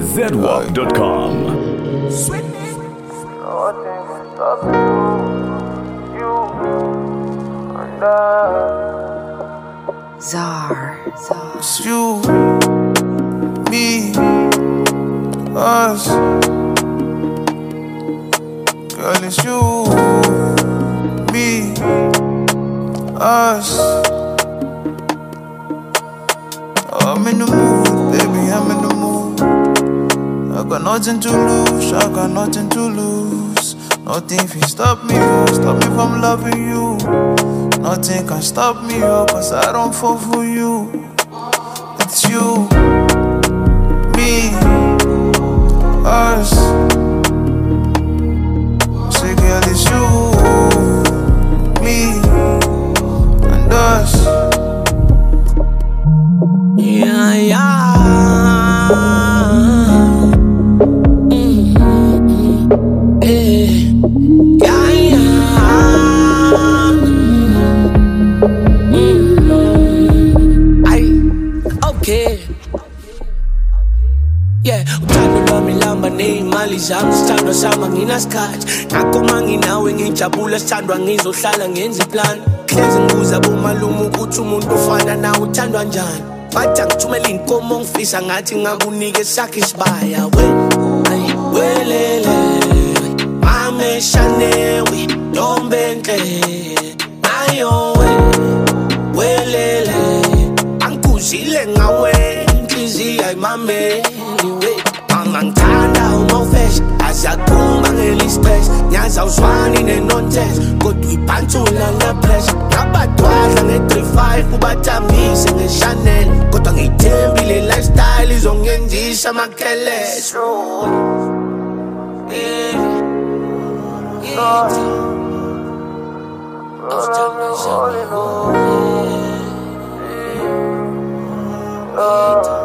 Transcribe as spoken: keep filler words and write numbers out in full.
zedwap dot com. Nothing can stop you, you and I. Czar, Czar. It's you, me, us. Girl, it's you, me, us. I'm in the mood, baby, I'm in the mood. I got nothing to lose, I got nothing to lose. Nothing can stop me, oh, stop me from loving you. Nothing can stop me, oh, cause I don't fall for you. It's you, me, us. Say, girl, it's you, me, and us. Yeah, yeah. Yeah, uthando lwami lihamba ney'mali zami sithandwa sama nginasikhathi ngakho manginawe ngijabula sithandwa ngizohlala ngenza iplani hlezi ngibuza bomalume ukuthi umuntu ofana nawe uthandwa njani bathi angithumela inkomo ngifisa ngathi ngakunike sakhe isibaya we ayi welele mameshanewe ntombenhle ayo we welele angikuzile ngawe inhliziyo ayimameli angangithanda uma ufesh azakumba ngeli-stress nyazawuzwani ne-non-test kodwa uyiphanthula nge-press ngabadwadla nge-three five ubathambise nge-Chanel kodwa ngiyithembile lifestyle izongenzisa amakheles Oh,